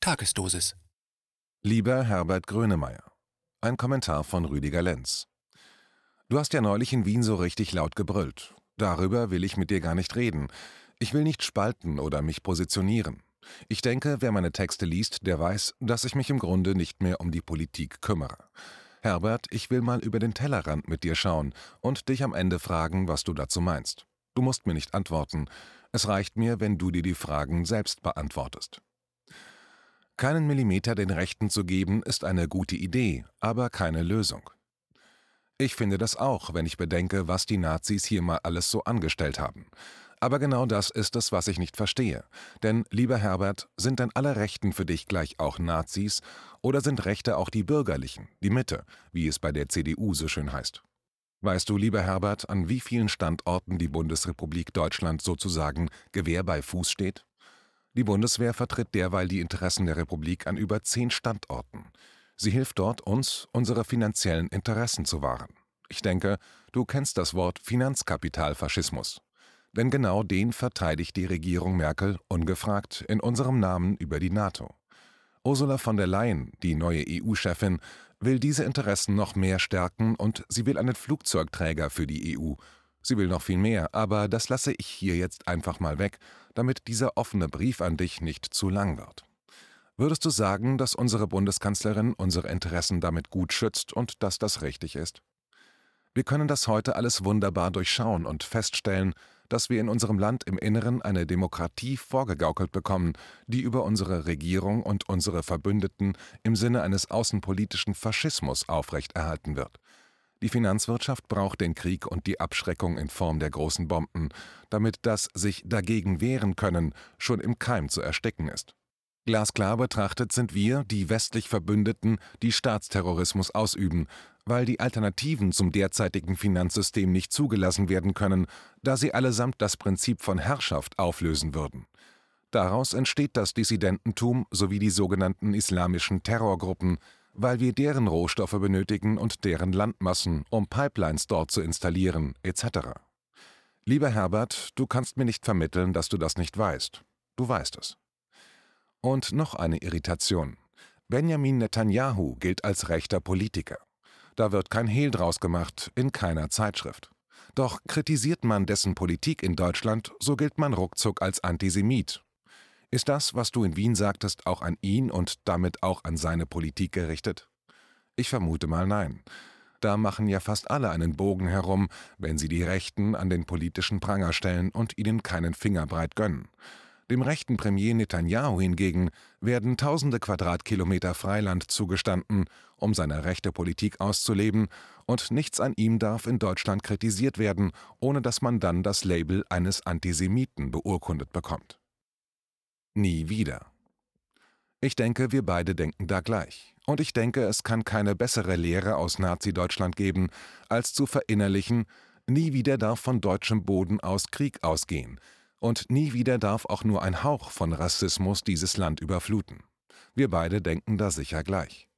Tagesdosis. Lieber Herbert Grönemeyer, ein Kommentar von Rüdiger Lenz. Du hast ja neulich in Wien so richtig laut gebrüllt. Darüber will ich mit dir gar nicht reden. Ich will nicht spalten oder mich positionieren. Ich denke, wer meine Texte liest, der weiß, dass ich mich im Grunde nicht mehr um die Politik kümmere. Herbert, ich will mal über den Tellerrand mit dir schauen und dich am Ende fragen, was du dazu meinst. Du musst mir nicht antworten. Es reicht mir, wenn du dir die Fragen selbst beantwortest. Keinen Millimeter den Rechten zu geben, ist eine gute Idee, aber keine Lösung. Ich finde das auch, wenn ich bedenke, was die Nazis hier mal alles so angestellt haben. Aber genau das ist es, was ich nicht verstehe. Denn, lieber Herbert, sind denn alle Rechten für dich gleich auch Nazis oder sind Rechte auch die Bürgerlichen, die Mitte, wie es bei der CDU so schön heißt? Weißt du, lieber Herbert, an wie vielen Standorten die Bundesrepublik Deutschland sozusagen Gewehr bei Fuß steht? Die Bundeswehr vertritt derweil die Interessen der Republik an über 10 Standorten. Sie hilft dort, uns unsere finanziellen Interessen zu wahren. Ich denke, du kennst das Wort Finanzkapitalfaschismus. Denn genau den verteidigt die Regierung Merkel ungefragt in unserem Namen über die NATO. Ursula von der Leyen, die neue EU-Chefin, will diese Interessen noch mehr stärken und sie will einen Flugzeugträger für die EU. Sie will noch viel mehr, aber das lasse ich hier jetzt einfach mal weg, damit dieser offene Brief an dich nicht zu lang wird. Würdest du sagen, dass unsere Bundeskanzlerin unsere Interessen damit gut schützt und dass das richtig ist? Wir können das heute alles wunderbar durchschauen und feststellen, dass wir in unserem Land im Inneren eine Demokratie vorgegaukelt bekommen, die über unsere Regierung und unsere Verbündeten im Sinne eines außenpolitischen Faschismus aufrechterhalten wird. Die Finanzwirtschaft braucht den Krieg und die Abschreckung in Form der großen Bomben, damit das sich dagegen wehren können schon im Keim zu ersticken ist. Glasklar betrachtet sind wir, die westlich Verbündeten, die Staatsterrorismus ausüben, weil die Alternativen zum derzeitigen Finanzsystem nicht zugelassen werden können, da sie allesamt das Prinzip von Herrschaft auflösen würden. Daraus entsteht das Dissidententum sowie die sogenannten islamischen Terrorgruppen, weil wir deren Rohstoffe benötigen und deren Landmassen, um Pipelines dort zu installieren, etc. Lieber Herbert, du kannst mir nicht vermitteln, dass du das nicht weißt. Du weißt es. Und noch eine Irritation. Benjamin Netanyahu gilt als rechter Politiker. Da wird kein Hehl draus gemacht, in keiner Zeitschrift. Doch kritisiert man dessen Politik in Deutschland, so gilt man ruckzuck als Antisemit. Ist das, was du in Wien sagtest, auch an ihn und damit auch an seine Politik gerichtet? Ich vermute mal nein. Da machen ja fast alle einen Bogen herum, wenn sie die Rechten an den politischen Pranger stellen und ihnen keinen Fingerbreit gönnen. Dem rechten Premier Netanyahu hingegen werden tausende Quadratkilometer Freiland zugestanden, um seine rechte Politik auszuleben, und nichts an ihm darf in Deutschland kritisiert werden, ohne dass man dann das Label eines Antisemiten beurkundet bekommt. Nie wieder. Ich denke, wir beide denken da gleich. Und ich denke, es kann keine bessere Lehre aus Nazi-Deutschland geben, als zu verinnerlichen, nie wieder darf von deutschem Boden aus Krieg ausgehen. Und nie wieder darf auch nur ein Hauch von Rassismus dieses Land überfluten. Wir beide denken da sicher gleich.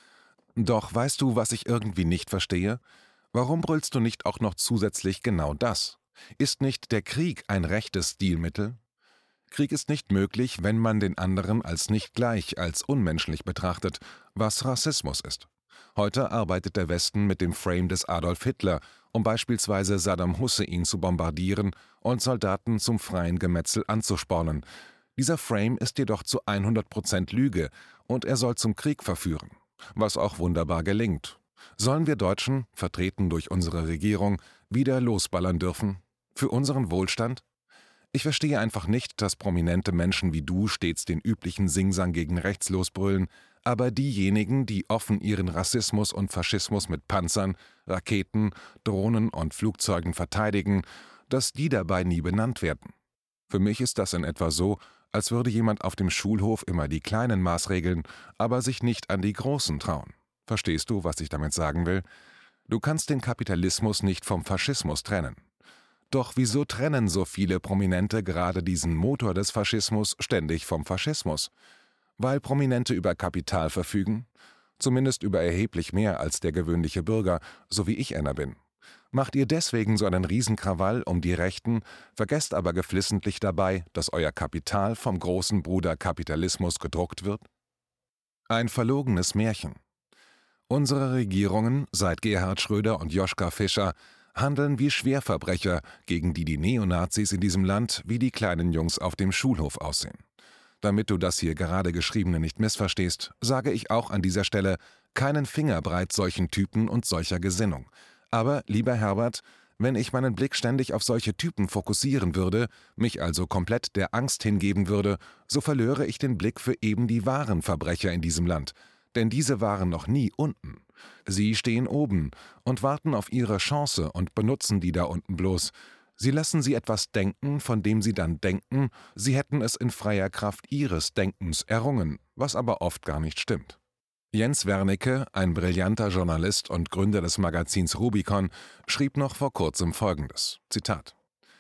Doch weißt du, was ich irgendwie nicht verstehe? Warum brüllst du nicht auch noch zusätzlich genau das? Ist nicht der Krieg ein rechtes Stilmittel? Krieg ist nicht möglich, wenn man den anderen als nicht gleich, als unmenschlich betrachtet, was Rassismus ist. Heute arbeitet der Westen mit dem Frame des Adolf Hitler, um beispielsweise Saddam Hussein zu bombardieren und Soldaten zum freien Gemetzel anzuspornen. Dieser Frame ist jedoch zu 100% Lüge und er soll zum Krieg verführen, was auch wunderbar gelingt. Sollen wir Deutschen, vertreten durch unsere Regierung, wieder losballern dürfen? Für unseren Wohlstand? Ich verstehe einfach nicht, dass prominente Menschen wie du stets den üblichen Singsang gegen rechts losbrüllen, aber diejenigen, die offen ihren Rassismus und Faschismus mit Panzern, Raketen, Drohnen und Flugzeugen verteidigen, dass die dabei nie benannt werden. Für mich ist das in etwa so, als würde jemand auf dem Schulhof immer die Kleinen maßregeln, aber sich nicht an die Großen trauen. Verstehst du, was ich damit sagen will? Du kannst den Kapitalismus nicht vom Faschismus trennen. Doch wieso trennen so viele Prominente gerade diesen Motor des Faschismus ständig vom Faschismus? Weil Prominente über Kapital verfügen? Zumindest über erheblich mehr als der gewöhnliche Bürger, so wie ich einer bin. Macht ihr deswegen so einen Riesenkrawall um die Rechten, vergesst aber geflissentlich dabei, dass euer Kapital vom großen Bruder Kapitalismus gedruckt wird? Ein verlogenes Märchen. Unsere Regierungen, seit Gerhard Schröder und Joschka Fischer, handeln wie Schwerverbrecher, gegen die Neonazis in diesem Land wie die kleinen Jungs auf dem Schulhof aussehen. Damit du das hier gerade Geschriebene nicht missverstehst, sage ich auch an dieser Stelle keinen Finger breit solchen Typen und solcher Gesinnung. Aber, lieber Herbert, wenn ich meinen Blick ständig auf solche Typen fokussieren würde, mich also komplett der Angst hingeben würde, so verlöre ich den Blick für eben die wahren Verbrecher in diesem Land. Denn diese waren noch nie unten. Sie stehen oben und warten auf ihre Chance und benutzen die da unten bloß. Sie lassen sie etwas denken, von dem sie dann denken, sie hätten es in freier Kraft ihres Denkens errungen, was aber oft gar nicht stimmt. Jens Wernicke, ein brillanter Journalist und Gründer des Magazins Rubicon, schrieb noch vor kurzem Folgendes, Zitat: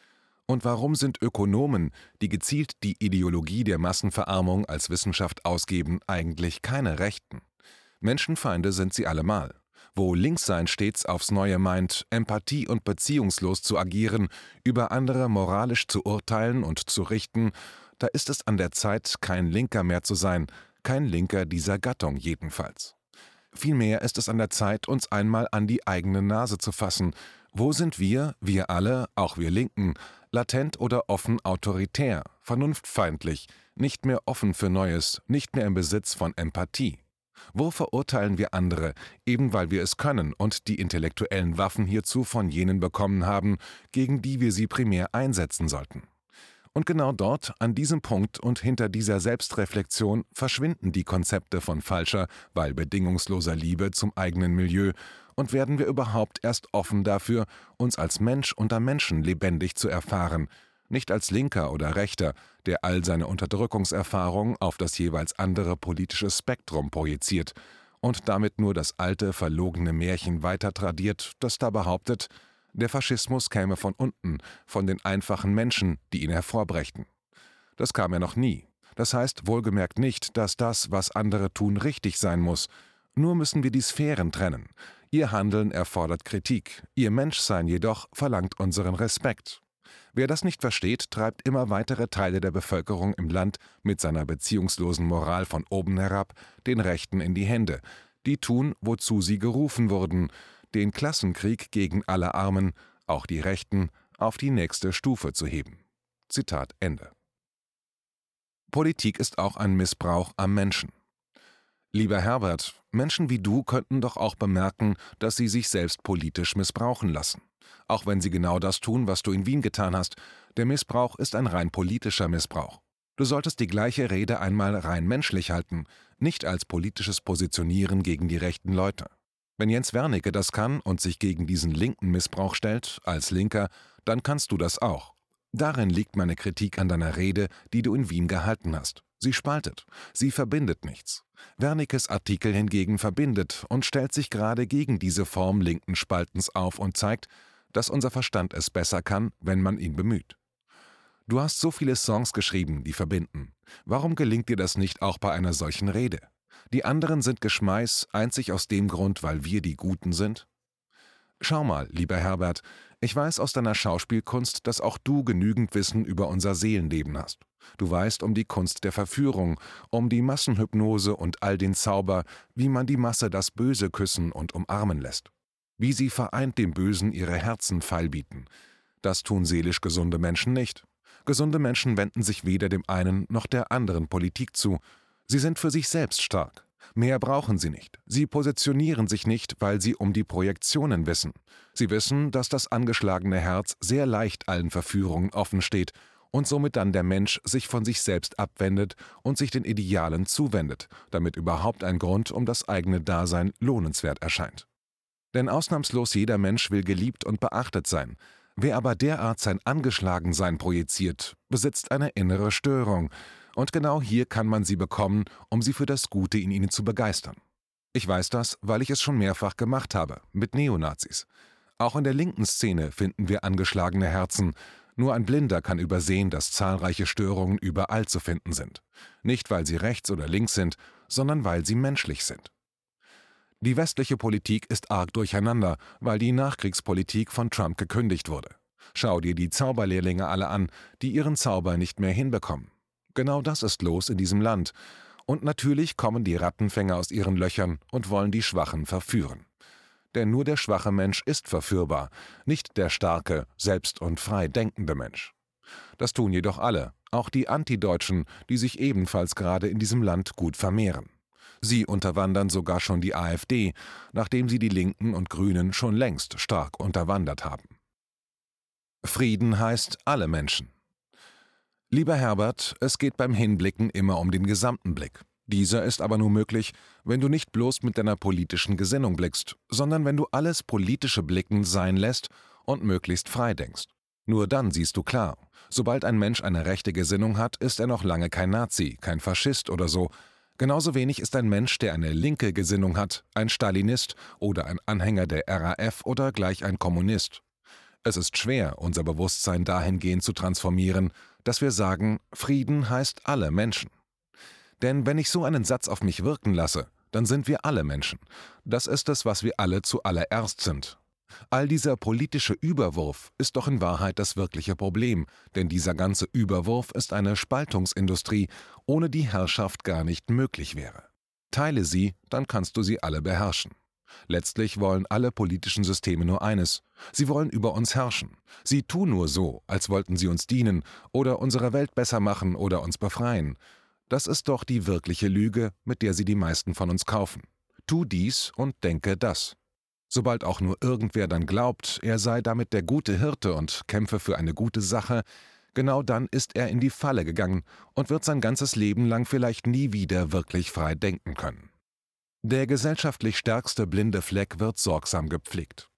Und warum sind Ökonomen, die gezielt die Ideologie der Massenverarmung als Wissenschaft ausgeben, eigentlich keine Rechten? Menschenfeinde sind sie allemal. Wo Linkssein stets aufs Neue meint, empathie- und beziehungslos zu agieren, über andere moralisch zu urteilen und zu richten, da ist es an der Zeit, kein Linker mehr zu sein, kein Linker dieser Gattung jedenfalls. Vielmehr ist es an der Zeit, uns einmal an die eigene Nase zu fassen. Wo sind wir alle, auch wir Linken, latent oder offen autoritär, vernunftfeindlich, nicht mehr offen für Neues, nicht mehr im Besitz von Empathie? Wo verurteilen wir andere, eben weil wir es können und die intellektuellen Waffen hierzu von jenen bekommen haben, gegen die wir sie primär einsetzen sollten? Und genau dort, an diesem Punkt und hinter dieser Selbstreflexion verschwinden die Konzepte von falscher, weil bedingungsloser Liebe zum eigenen Milieu und werden wir überhaupt erst offen dafür, uns als Mensch unter Menschen lebendig zu erfahren, nicht als Linker oder Rechter, der all seine Unterdrückungserfahrung auf das jeweils andere politische Spektrum projiziert und damit nur das alte, verlogene Märchen weiter tradiert, das da behauptet, der Faschismus käme von unten, von den einfachen Menschen, die ihn hervorbrächten. Das kam er noch nie. Das heißt wohlgemerkt nicht, dass das, was andere tun, richtig sein muss. Nur müssen wir die Sphären trennen. Ihr Handeln erfordert Kritik, ihr Menschsein jedoch verlangt unseren Respekt. Wer das nicht versteht, treibt immer weitere Teile der Bevölkerung im Land mit seiner beziehungslosen Moral von oben herab den Rechten in die Hände, die tun, wozu sie gerufen wurden, den Klassenkrieg gegen alle Armen, auch die Rechten, auf die nächste Stufe zu heben. Zitat Ende. Politik ist auch ein Missbrauch am Menschen. Lieber Herbert, Menschen wie du könnten doch auch bemerken, dass sie sich selbst politisch missbrauchen lassen. Auch wenn sie genau das tun, was du in Wien getan hast. Der Missbrauch ist ein rein politischer Missbrauch. Du solltest die gleiche Rede einmal rein menschlich halten, nicht als politisches Positionieren gegen die rechten Leute. Wenn Jens Wernicke das kann und sich gegen diesen linken Missbrauch stellt, als Linker, dann kannst du das auch. Darin liegt meine Kritik an deiner Rede, die du in Wien gehalten hast. Sie spaltet, sie verbindet nichts. Wernickes Artikel hingegen verbindet und stellt sich gerade gegen diese Form linken Spaltens auf und zeigt, dass unser Verstand es besser kann, wenn man ihn bemüht. Du hast so viele Songs geschrieben, die verbinden. Warum gelingt dir das nicht auch bei einer solchen Rede? Die anderen sind Geschmeiß, einzig aus dem Grund, weil wir die Guten sind? Schau mal, lieber Herbert, ich weiß aus deiner Schauspielkunst, dass auch du genügend Wissen über unser Seelenleben hast. Du weißt um die Kunst der Verführung, um die Massenhypnose und all den Zauber, wie man die Masse das Böse küssen und umarmen lässt. Wie sie vereint dem Bösen ihre Herzen feilbieten. Das tun seelisch gesunde Menschen nicht. Gesunde Menschen wenden sich weder dem einen noch der anderen Politik zu. Sie sind für sich selbst stark. Mehr brauchen sie nicht. Sie positionieren sich nicht, weil sie um die Projektionen wissen. Sie wissen, dass das angeschlagene Herz sehr leicht allen Verführungen offen steht und somit dann der Mensch sich von sich selbst abwendet und sich den Idealen zuwendet, damit überhaupt ein Grund um das eigene Dasein lohnenswert erscheint. Denn ausnahmslos jeder Mensch will geliebt und beachtet sein. Wer aber derart sein Angeschlagensein projiziert, besitzt eine innere Störung. Und genau hier kann man sie bekommen, um sie für das Gute in ihnen zu begeistern. Ich weiß das, weil ich es schon mehrfach gemacht habe, mit Neonazis. Auch in der linken Szene finden wir angeschlagene Herzen. Nur ein Blinder kann übersehen, dass zahlreiche Störungen überall zu finden sind. Nicht, weil sie rechts oder links sind, sondern weil sie menschlich sind. Die westliche Politik ist arg durcheinander, weil die Nachkriegspolitik von Trump gekündigt wurde. Schau dir die Zauberlehrlinge alle an, die ihren Zauber nicht mehr hinbekommen. Genau das ist los in diesem Land. Und natürlich kommen die Rattenfänger aus ihren Löchern und wollen die Schwachen verführen. Denn nur der schwache Mensch ist verführbar, nicht der starke, selbst und frei denkende Mensch. Das tun jedoch alle, auch die Antideutschen, die sich ebenfalls gerade in diesem Land gut vermehren. Sie unterwandern sogar schon die AfD, nachdem sie die Linken und Grünen schon längst stark unterwandert haben. Frieden heißt alle Menschen. Lieber Herbert, es geht beim Hinblicken immer um den gesamten Blick. Dieser ist aber nur möglich, wenn du nicht bloß mit deiner politischen Gesinnung blickst, sondern wenn du alles politische Blicken sein lässt und möglichst frei denkst. Nur dann siehst du klar. Sobald ein Mensch eine rechte Gesinnung hat, ist er noch lange kein Nazi, kein Faschist oder so. Genauso wenig ist ein Mensch, der eine linke Gesinnung hat, ein Stalinist oder ein Anhänger der RAF oder gleich ein Kommunist. Es ist schwer, unser Bewusstsein dahingehend zu transformieren, dass wir sagen, Frieden heißt alle Menschen. Denn wenn ich so einen Satz auf mich wirken lasse, dann sind wir alle Menschen. Das ist es, was wir alle zuallererst sind. All dieser politische Überwurf ist doch in Wahrheit das wirkliche Problem, denn dieser ganze Überwurf ist eine Spaltungsindustrie, ohne die Herrschaft gar nicht möglich wäre. Teile sie, dann kannst du sie alle beherrschen. Letztlich wollen alle politischen Systeme nur eines: Sie wollen über uns herrschen. Sie tun nur so, als wollten sie uns dienen oder unsere Welt besser machen oder uns befreien. Das ist doch die wirkliche Lüge, mit der sie die meisten von uns kaufen. Tu dies und denke das. Sobald auch nur irgendwer dann glaubt, er sei damit der gute Hirte und kämpfe für eine gute Sache, genau dann ist er in die Falle gegangen und wird sein ganzes Leben lang vielleicht nie wieder wirklich frei denken können. Der gesellschaftlich stärkste blinde Fleck wird sorgsam gepflegt.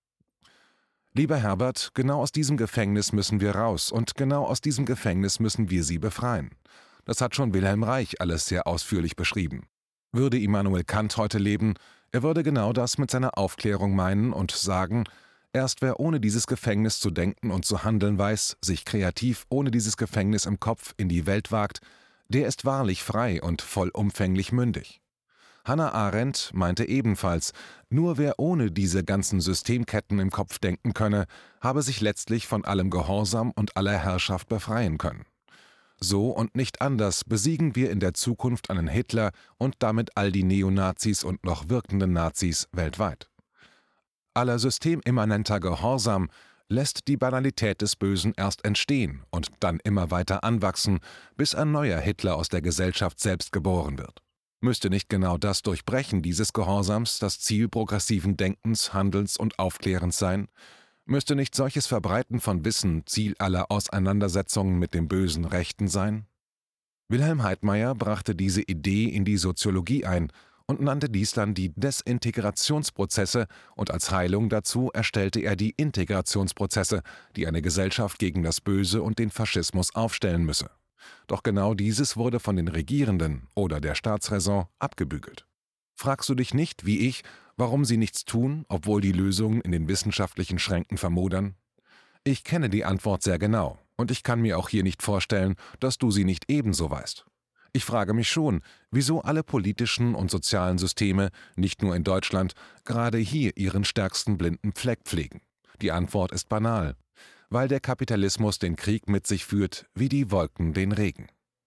Lieber Herbert, genau aus diesem Gefängnis müssen wir raus und genau aus diesem Gefängnis müssen wir sie befreien. Das hat schon Wilhelm Reich alles sehr ausführlich beschrieben. Würde Immanuel Kant heute leben, er würde genau das mit seiner Aufklärung meinen und sagen, erst wer ohne dieses Gefängnis zu denken und zu handeln weiß, sich kreativ ohne dieses Gefängnis im Kopf in die Welt wagt, der ist wahrlich frei und vollumfänglich mündig. Hannah Arendt meinte ebenfalls, nur wer ohne diese ganzen Systemketten im Kopf denken könne, habe sich letztlich von allem Gehorsam und aller Herrschaft befreien können. So und nicht anders besiegen wir in der Zukunft einen Hitler und damit all die Neonazis und noch wirkenden Nazis weltweit. Aller systemimmanenter Gehorsam lässt die Banalität des Bösen erst entstehen und dann immer weiter anwachsen, bis ein neuer Hitler aus der Gesellschaft selbst geboren wird. Müsste nicht genau das Durchbrechen dieses Gehorsams das Ziel progressiven Denkens, Handelns und Aufklärens sein? Müsste nicht solches Verbreiten von Wissen Ziel aller Auseinandersetzungen mit dem bösen Rechten sein? Wilhelm Heidmayer brachte diese Idee in die Soziologie ein und nannte dies dann die Desintegrationsprozesse, und als Heilung dazu erstellte er die Integrationsprozesse, die eine Gesellschaft gegen das Böse und den Faschismus aufstellen müsse. Doch genau dieses wurde von den Regierenden oder der Staatsräson abgebügelt. Fragst du dich nicht, wie ich, warum sie nichts tun, obwohl die Lösungen in den wissenschaftlichen Schränken vermodern? Ich kenne die Antwort sehr genau, und ich kann mir auch hier nicht vorstellen, dass du sie nicht ebenso weißt. Ich frage mich schon, wieso alle politischen und sozialen Systeme, nicht nur in Deutschland, gerade hier ihren stärksten blinden Fleck pflegen. Die Antwort ist banal: Weil der Kapitalismus den Krieg mit sich führt, wie die Wolken den Regen.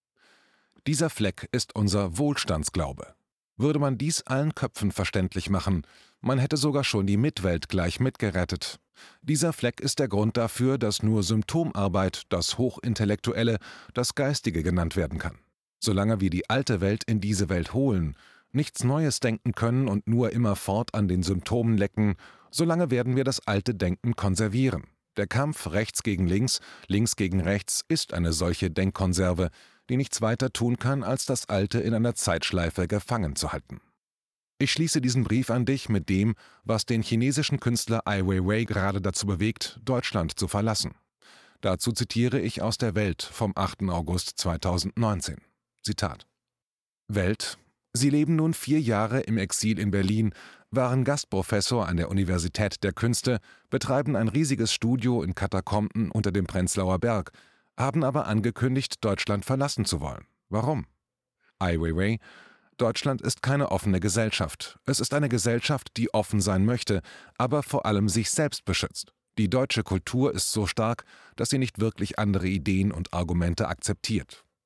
Dieser Fleck ist unser Wohlstandsglaube. Würde man dies allen Köpfen verständlich machen, man hätte sogar schon die Mitwelt gleich mitgerettet. Dieser Fleck ist der Grund dafür, dass nur Symptomarbeit, das Hochintellektuelle, das Geistige genannt werden kann. Solange wir die alte Welt in diese Welt holen, nichts Neues denken können und nur immerfort an den Symptomen lecken, solange werden wir das alte Denken konservieren. Der Kampf rechts gegen links, links gegen rechts ist eine solche Denkkonserve, die nichts weiter tun kann, als das Alte in einer Zeitschleife gefangen zu halten. Ich schließe diesen Brief an dich mit dem, was den chinesischen Künstler Ai Weiwei gerade dazu bewegt, Deutschland zu verlassen. Dazu zitiere ich aus der Welt vom 8. August 2019. Zitat: Welt: Sie leben nun 4 Jahre im Exil in Berlin, waren Gastprofessor an der Universität der Künste, betreiben ein riesiges Studio in Katakomben unter dem Prenzlauer Berg, haben aber angekündigt, Deutschland verlassen zu wollen. Warum? Ai Weiwei: Deutschland ist keine offene Gesellschaft. Es ist eine Gesellschaft, die offen sein möchte, aber vor allem sich selbst beschützt. Die deutsche Kultur ist so stark, dass sie nicht wirklich andere Ideen und Argumente akzeptiert.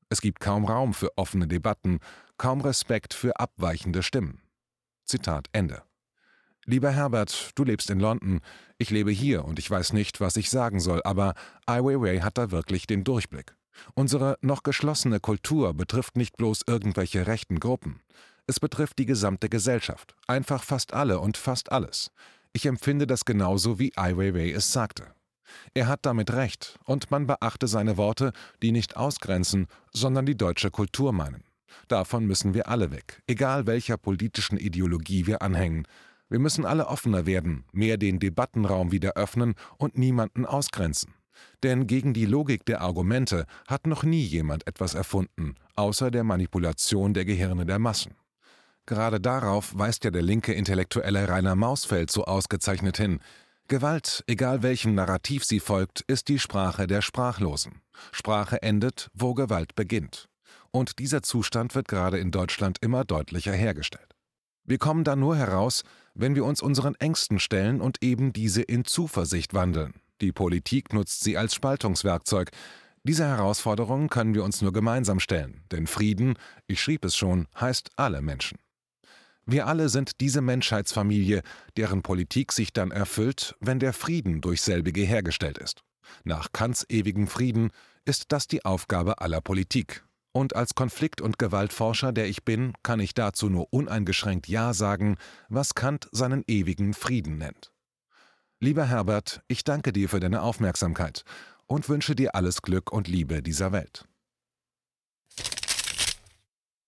Es gibt kaum Raum für offene Debatten, kaum Respekt für abweichende Stimmen. Zitat Ende. Lieber Herbert, du lebst in London, ich lebe hier und ich weiß nicht, was ich sagen soll, aber Ai Weiwei hat da wirklich den Durchblick. Unsere noch geschlossene Kultur betrifft nicht bloß irgendwelche rechten Gruppen. Es betrifft die gesamte Gesellschaft, einfach fast alle und fast alles. Ich empfinde das genauso, wie Ai Weiwei es sagte. Er hat damit recht, und man beachte seine Worte, die nicht ausgrenzen, sondern die deutsche Kultur meinen. Davon müssen wir alle weg, egal welcher politischen Ideologie wir anhängen. Wir müssen alle offener werden, mehr den Debattenraum wieder öffnen und niemanden ausgrenzen. Denn gegen die Logik der Argumente hat noch nie jemand etwas erfunden, außer der Manipulation der Gehirne der Massen. Gerade darauf weist ja der linke Intellektuelle Rainer Mausfeld so ausgezeichnet hin. Gewalt, egal welchem Narrativ sie folgt, ist die Sprache der Sprachlosen. Sprache endet, wo Gewalt beginnt. Und dieser Zustand wird gerade in Deutschland immer deutlicher hergestellt. Wir kommen da nur heraus, wenn wir uns unseren Ängsten stellen und eben diese in Zuversicht wandeln. Die Politik nutzt sie als Spaltungswerkzeug. Diese Herausforderungen können wir uns nur gemeinsam stellen, denn Frieden, ich schrieb es schon, heißt alle Menschen. Wir alle sind diese Menschheitsfamilie, deren Politik sich dann erfüllt, wenn der Frieden durch selbige hergestellt ist. Nach Kants ewigem Frieden ist das die Aufgabe aller Politik. Und als Konflikt- und Gewaltforscher, der ich bin, kann ich dazu nur uneingeschränkt Ja sagen, was Kant seinen ewigen Frieden nennt. Lieber Herbert, ich danke dir für deine Aufmerksamkeit und wünsche dir alles Glück und Liebe dieser Welt.